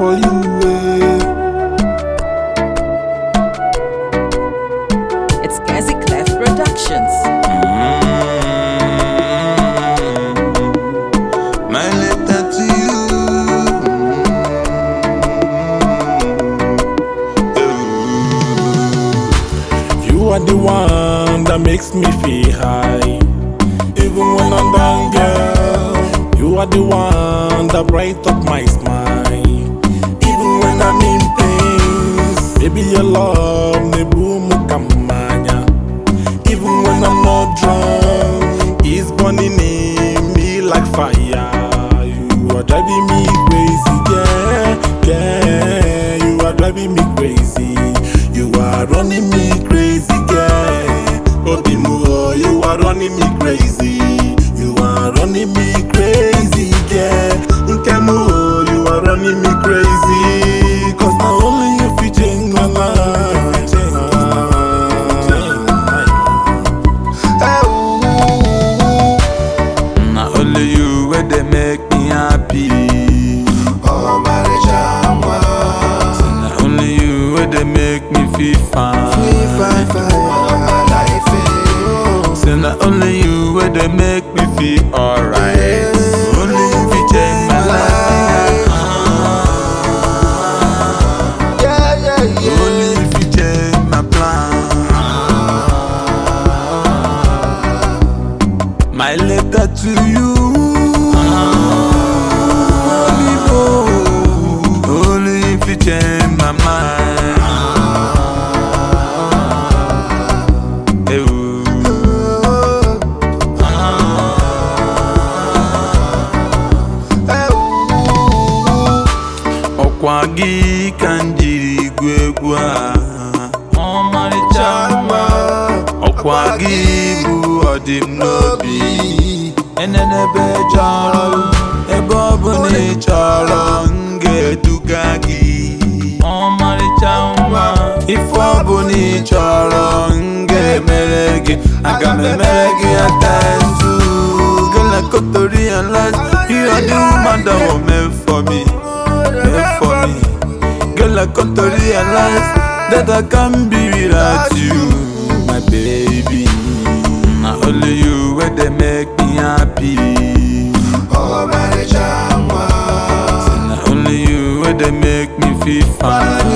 for you. It's Gazi Clef Productions. My letter to you. You are the one that makes me feel high, even when I'm down, girl. You are the one that bright up my smile, even when I'm in pain. Baby, your love, me boom kamanya. Even when I'm not drunk, it's burning in me like fire. You are driving me crazy, yeah, yeah. You are driving me crazy. You are running me crazy, yeah. Obimu, you are running me crazy. You are running me crazy, yeah. Nkemu, you are running me crazy. 'Cause not only you fit change my life. Not only you where they make me happy. Oh, my chama. Not only you where they make me feel fine. Say not only you where they make me feel alright. Only you fit change my life. Only you fit change my plan. My letter to you. Only if you change my mind. Okwagi kanjiri gwegwa. Okwagi bu odim nobi. Enenebe chọrọ ebe ọ bụ na ị chọrọ ngeduga gị. Ife ọ bụ na ị chọrọ ngemere gị. Aga m emere gị atentu. Girl, I got to realize you are the woman that was meant for me. Meant for me. Girl, I got to realize that I can't be without you, my baby. Not only you where they make me happy. Oh, my chama. Not only you where they make me feel fine.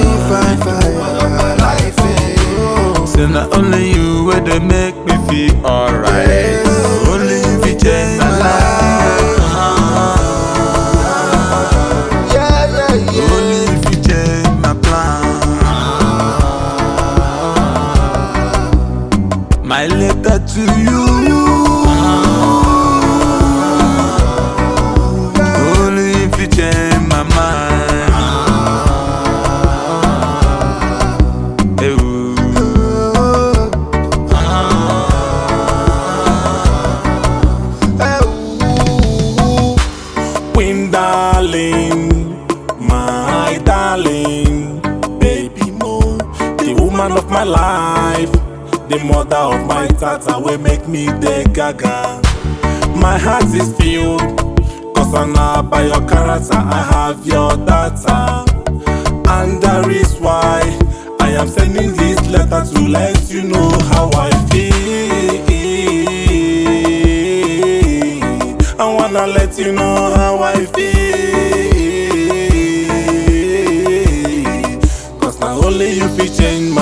Say not only you where they make me feel alright. Only if you change my life. Only if you change my plan. My letter to you. Only if you change my mind. Queen darling, my darling, baby mo, the woman of my life, the mother of my tata will make me the gaga. My heart is filled, 'cause I know by your character I have your data. And that is why I am sending this letter to let you know how I feel. I wanna let you know how I feel. 'Cause not only you fit change